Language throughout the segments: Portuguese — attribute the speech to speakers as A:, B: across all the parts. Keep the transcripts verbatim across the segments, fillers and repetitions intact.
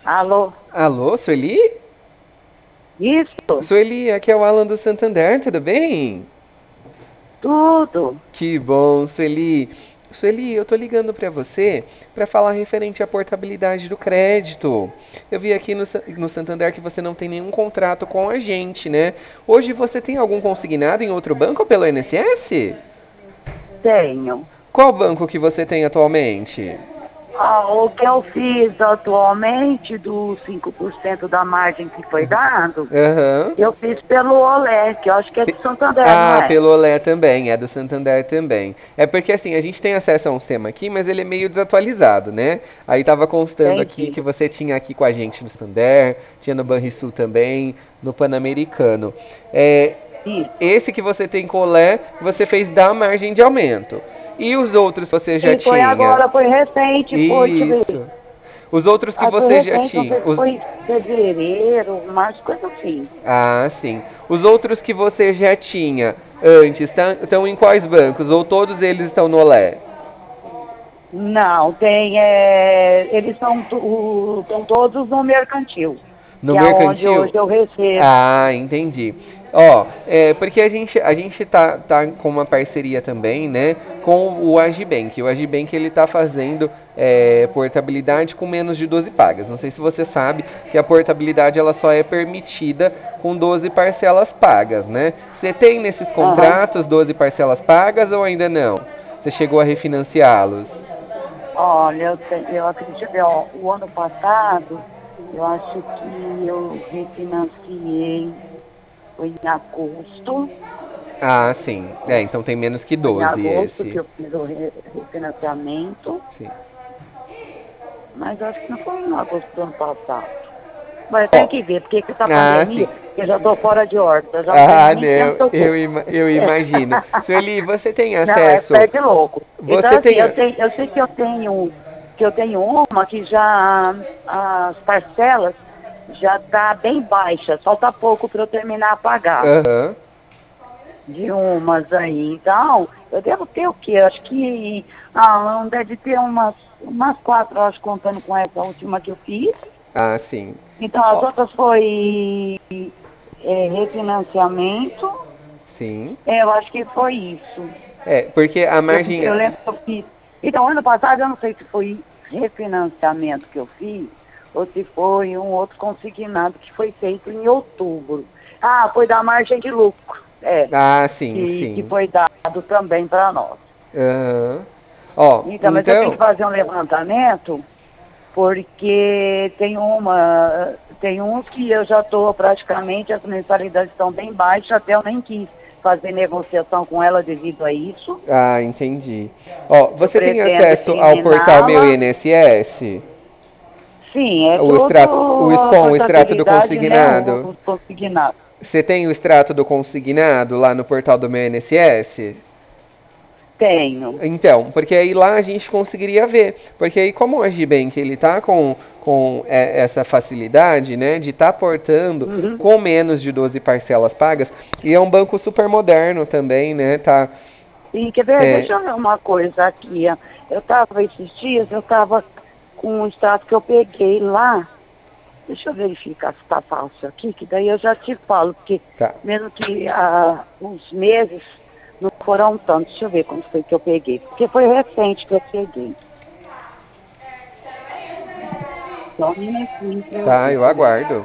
A: Alô?
B: Alô, Sueli?
A: Isso?
B: Sueli, aqui é o Alan do Santander, tudo bem?
A: Tudo?
B: Que bom, Sueli. Sueli, eu tô ligando pra você pra falar referente à portabilidade do crédito. Eu vi aqui no, Sa- no Santander que você não tem nenhum contrato com a gente, né? Hoje você tem algum consignado em outro banco pelo I N S S?
A: Tenho.
B: Qual banco que você tem atualmente?
A: Ah, o que eu fiz atualmente, dos cinco por cento da margem que foi dado,
B: Aham.
A: eu fiz pelo Olé, que eu acho que é de Santander, não
B: Ah,
A: é?
B: pelo Olé também, é do Santander também. É porque assim, a gente tem acesso a um sistema aqui, mas ele é meio desatualizado, né? Aí tava constando aqui
A: Entendi.
B: que você tinha aqui com a gente no Santander, tinha no Banrisul também, no Pan-Americano. É,
A: Isso.
B: esse que você tem com o Olé, você fez da margem de aumento. E os outros você já
A: E foi
B: tinha?
A: agora, foi recente, foi, deixa eu ver.
B: Isso. Os outros que
A: Ah, foi
B: você já
A: recente, não
B: tinha,
A: sei se
B: os...
A: foi em fevereiro, março, coisa assim.
B: Ah, sim. Os outros que você já tinha antes tá- estão em quais bancos? Ou todos eles estão no Olé?
A: Não, tem, é, eles são, tu- estão todos no mercantil,
B: No
A: que é onde hoje
B: mercantil?
A: eu recebo.
B: Ah, entendi. Ó, é, porque a gente, a gente tá, tá com uma parceria também, né, com o Agibank. O Agibank, ele tá fazendo é, portabilidade com menos de doze pagas. Não sei se você sabe que a portabilidade ela só é permitida com doze parcelas pagas, né? Você tem nesses
A: Aham.
B: contratos doze parcelas pagas ou ainda não? Você chegou a refinanciá-los?
A: Olha, eu, te- eu acredito, ó, o ano passado, eu acho que eu refinanciei, foi em agosto,
B: Ah, sim. É, então tem menos que
A: foi em
B: doze
A: agosto que
B: esse.
A: eu fiz o re- refinanciamento,
B: Sim.
A: mas acho que não foi em agosto do ano passado. Mas tem
B: Ó,
A: que ver, porque com essa
B: ah, sim.
A: pandemia, eu já estou fora de órbita, eu já não sei
B: Ah,
A: mais nem que ano
B: não,
A: que eu
B: eu,
A: tô.
B: ima- eu imagino. Sueli, você tem
A: Não, é
B: acesso?
A: pé de louco. Então,
B: Você
A: assim,
B: tem.
A: eu, tenho, eu sei que eu tenho, que eu tenho uma que já as parcelas já tá bem baixa, falta pouco para eu terminar a pagar
B: Aham.
A: de umas aí. Então, eu devo ter o quê? Acho que ah, deve ter umas, umas quatro, acho, contando com essa última que eu fiz.
B: Ah, sim.
A: Então, as
B: Ó,
A: outras foi é, refinanciamento.
B: sim.
A: É, eu acho que foi isso.
B: É, porque a
A: Eu,
B: margem.
A: eu lembro que eu fiz. Então, ano passado, eu não sei se foi refinanciamento que eu fiz ou se foi um outro consignado que foi feito em outubro. Ah, foi da margem de lucro. É,
B: Ah, sim,
A: que, que
B: sim.
A: foi dado também para nós.
B: Aham. Ó,
A: Então, mas eu tenho que
B: então.
A: fazer um levantamento porque tem uma, tem uns que eu já estou praticamente, as mensalidades estão bem baixas, até eu nem quis fazer negociação com ela devido a isso.
B: Ah, entendi. Ó,
A: Eu
B: você tem
A: pretendo
B: acesso ao portal Meu
A: eliminá-la.
B: I N S S?
A: Sim, é
B: O extrato, o
A: tudo a
B: SCOM, o extrato do
A: portabilidade, né?
B: consignado?
A: Os consignados.
B: Você tem o extrato do consignado lá no portal do Meu I N S S?
A: Tenho.
B: Então, porque aí lá a gente conseguiria ver. Porque aí como o Agibank ele tá com, com é, essa facilidade, né, de estar tá portando
A: Uhum.
B: com menos de doze parcelas pagas, e é um banco super moderno também, né, tá,
A: E quer ver,
B: é,
A: deixa eu ver uma coisa aqui. Ó. Eu estava esses dias, eu estava com um extrato que eu peguei lá. Deixa eu verificar se está falso aqui, que daí eu já te falo, porque
B: tá.
A: mesmo que ah, os meses não foram tantos. Deixa eu ver quando foi que eu peguei. Porque foi recente que eu peguei. Só um minutinho para eu
B: Tá,
A: ver.
B: eu aguardo.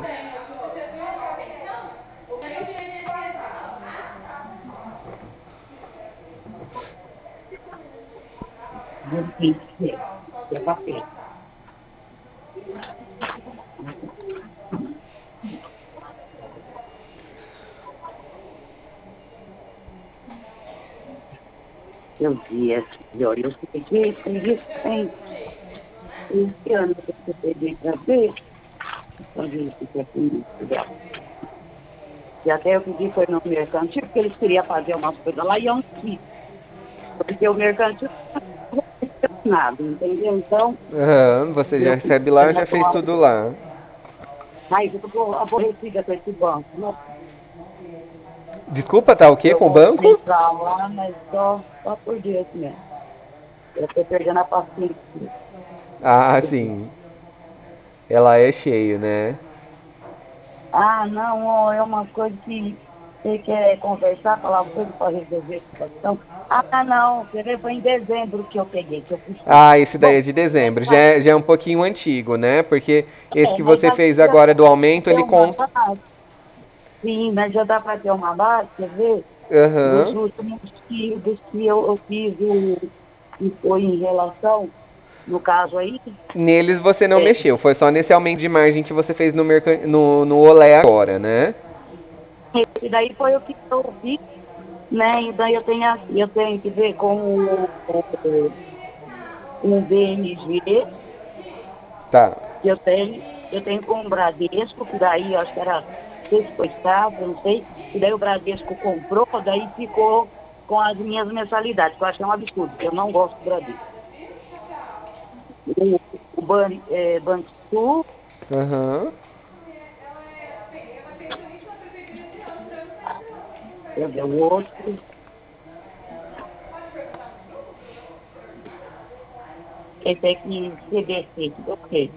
A: Eu vi aqui, olha, eu peguei, foi recente. Esse ano que eu peguei para ver, para ver se é isso dela. E até eu pedi foi no mercantil, porque eles queriam fazer umas coisas lá e eu não quis. Porque o mercantil não fez nada, entendeu? Então,
B: Aham, você já
A: eu,
B: recebe
A: eu
B: lá,
A: já
B: já
A: estou
B: fez tudo lá.
A: mas eu estou aborrecida com esse banco. Não,
B: Desculpa, tá o quê
A: eu
B: com o
A: vou
B: banco?
A: entrar lá, mas só, só por Deus mesmo. Eu estou perdendo a paciência.
B: Ah, sim. Ela é cheio, né?
A: Ah, não, ó, é uma coisa que você quer conversar, falar uma coisa para resolver a situação. Ah, não, quer ver? Foi em dezembro que eu peguei, que eu fiz tudo.
B: Ah, esse daí é
A: Bom,
B: de dezembro. Já
A: já,
B: é, já é um pouquinho antigo, né? Porque esse
A: é,
B: que
A: mas
B: você
A: já
B: fez
A: já
B: agora do
A: dá pra
B: aumento,
A: ter
B: ele
A: uma
B: conta.
A: base. Sim, mas já dá para ter uma base, quer ver? Os
B: Aham.
A: últimos que, dos que eu, eu fiz o que foi em relação, no caso aí,
B: Neles você não
A: é,
B: mexeu, foi só nesse aumento de margem que você fez no, mercan... no, no Olé agora, né?
A: esse daí foi o que eu fiz, né? E daí eu tenho aqui, eu tenho que ver com o, o, o B M G,
B: Tá.
A: que eu tenho, eu tenho com o Bradesco, que daí eu acho que era, não sei se foi Estado, eu não sei, e daí o Bradesco comprou, daí ficou com as minhas mensalidades, que eu acho que é um absurdo, que eu não gosto do Bradesco. O, o Ban, é, Banrisul,
B: Aham.
A: eu ver o outro, esse aqui, C B C, que eu sei.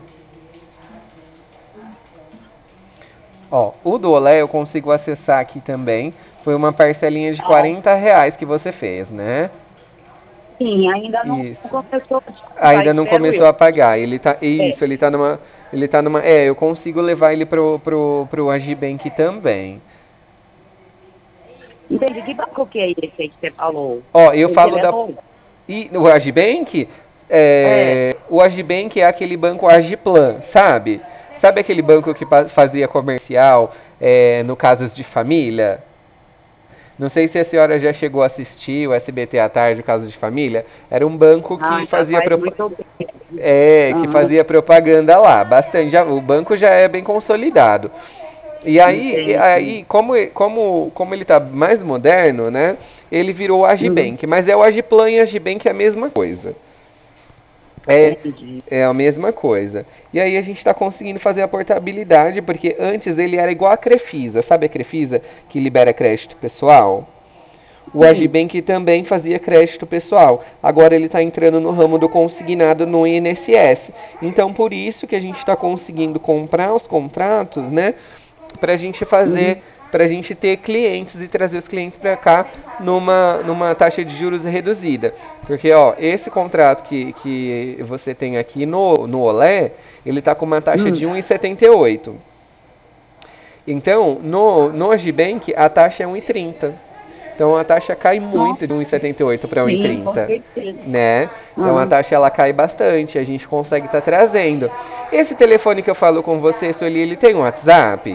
B: Ó, o do Olé eu consigo acessar aqui também. Foi uma parcelinha de
A: Ah,
B: quarenta reais que você fez, né?
A: sim, ainda não
B: Isso.
A: começou a descontar,
B: Ainda não
A: espero
B: começou
A: eu.
B: a pagar. Ele tá.
A: É,
B: Isso, ele tá numa. Ele tá numa. É, eu consigo levar ele pro, pro, pro Agibank também.
A: entendi. Que banco que é esse aí que você falou?
B: Ó, eu
A: Porque
B: falo
A: ele é
B: da.
A: novo.
B: E o Agibank,
A: É.
B: é, o Agibank é aquele banco Agiplan, sabe? Sabe aquele banco que pa- fazia comercial é, no casos de família? Não sei se a senhora já chegou a assistir o S B T à tarde, o caso de família. Era um banco
A: Ah,
B: que
A: já
B: fazia
A: faz
B: propa-
A: muito tempo.
B: é, que
A: Aham,
B: fazia propaganda lá, bastante. Já, o banco já é bem consolidado. E aí, e
A: entendi.
B: aí como, como, como ele tá mais moderno, né? Ele virou o
A: Uhum,
B: Agibank, mas é o Agiplan e Agibank é a mesma coisa. É,
A: entendi.
B: é a mesma coisa. E aí a gente está conseguindo fazer a portabilidade, porque antes ele era igual a Crefisa. Sabe a Crefisa que libera crédito pessoal? O
A: Sim.
B: Agibank também fazia crédito pessoal. Agora ele está entrando no ramo do consignado no I N S S. Então por isso que a gente está conseguindo comprar os contratos, né? Para a gente fazer,
A: Uhum,
B: para a gente ter clientes e trazer os clientes para cá numa, numa taxa de juros reduzida. Porque ó, esse contrato que, que você tem aqui no, no Olé, ele está com uma taxa de
A: uhum.
B: um vírgula setenta e oito. Então, no, no Agibank, a taxa é um vírgula trinta. Então a taxa cai muito de
A: Nossa,
B: um vírgula setenta e oito para
A: sim, com
B: um vírgula trinta,
A: certeza.
B: né? Então a
A: Uhum.
B: taxa ela cai bastante, a gente consegue estar tá trazendo. Esse telefone que eu falo com você, Sueli, ele tem um WhatsApp?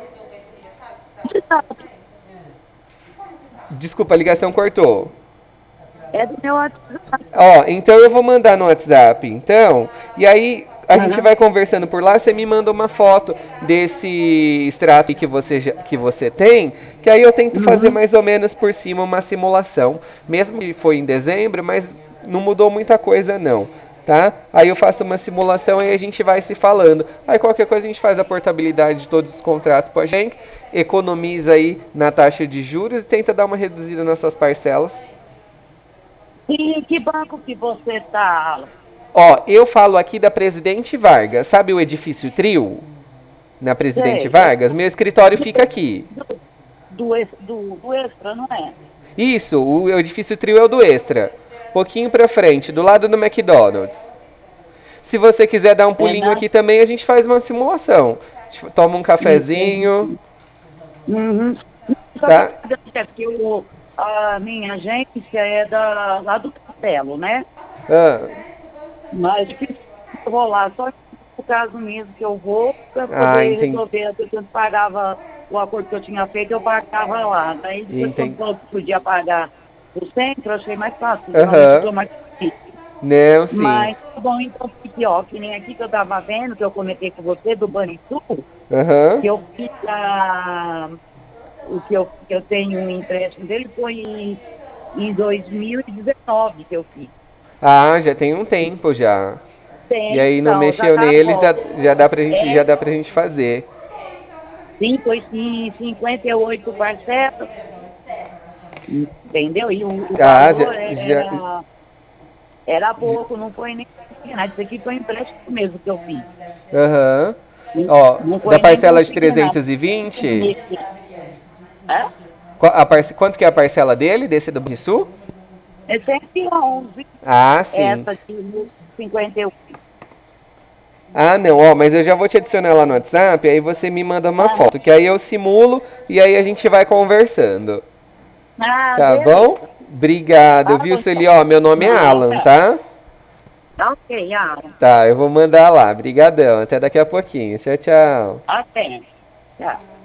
B: Desculpa, a ligação cortou.
A: É do meu WhatsApp.
B: Ó, então eu vou mandar no WhatsApp, então, e aí a gente
A: Uhum,
B: vai conversando por lá, você me manda uma foto desse extrato que você, já- que você tem, que aí eu tento fazer
A: uhum.
B: mais ou menos por cima uma simulação, mesmo que foi em dezembro, mas não mudou muita coisa não, tá? Aí eu faço uma simulação e a gente vai se falando. Aí qualquer coisa a gente faz a portabilidade de todos os contratos com a gente, economiza aí na taxa de juros e tenta dar uma reduzida nas suas parcelas.
A: E que banco que você tá?
B: Ó, eu falo aqui da Presidente Vargas. Sabe o edifício Trio? Na Presidente
A: Sei, é
B: Vargas? Meu escritório fica aqui.
A: do, do, ex- do, do extra, não é?
B: Isso, o edifício Trio é o do Extra. Pouquinho pra frente, do lado do McDonald's. Se você quiser dar um
A: É
B: pulinho
A: na.
B: aqui também, a gente faz uma simulação. A gente toma um cafezinho,
A: Entendi. Uhum. Só que
B: tá?
A: é porque o, a minha agência é da, lá do Castelo, né?
B: Ah,
A: Mas difícil rolar, só no caso mesmo que eu vou para
B: ah
A: poder
B: entendi.
A: resolver. Eu sempre pagava o acordo que eu tinha feito, eu pagava lá. Daí depois quando
B: Entendi.
A: falou que podia pagar o centro, eu achei mais fácil. Geralmente eu
B: Aham.
A: sou mais difícil.
B: Não, sim.
A: Mas tá bom, então fique, ó, que nem aqui que eu estava vendo, que eu comentei com você, do Banrisul,
B: Aham.
A: que eu fiz a, o que eu, que eu tenho um empréstimo dele foi em, em dois mil e dezenove que eu fiz.
B: Ah, já tem um tempo já. E
A: Tem,
B: aí não
A: então, já
B: mexeu
A: tá
B: nele, já,
A: bom.
B: já dá pra gente, já
A: É,
B: dá pra gente fazer.
A: sim, foi em cinquenta e oito parcelas, entendeu? E o, o
B: Ah, já,
A: valor
B: já,
A: era. Era pouco, não foi nem nada. Isso aqui foi um empréstimo mesmo que eu fiz.
B: Aham.
A: Não,
B: Ó,
A: não
B: da
A: foi nem
B: parcela de
A: consignado.
B: trezentos e vinte,
A: É?
B: Qua- a parce- quanto que é a parcela dele, desse do Banrisul?
A: É cento e onze.
B: Ah, sim.
A: Essa de cinquenta e um.
B: Ah, não, ó, mas eu já vou te adicionar lá no WhatsApp, aí você me manda uma
A: Ah,
B: foto, que aí eu simulo e aí a gente vai conversando.
A: ah,
B: Tá bom?
A: beleza.
B: Obrigado,
A: Tá
B: viu,
A: bom, então.
B: Sueli? Ó, meu nome é Alan,
A: Nada.
B: tá?
A: Tá ok, Alan.
B: Tá, eu vou mandar lá. Brigadão. Até daqui a pouquinho. Tchau, tchau.
A: Até. Tchau.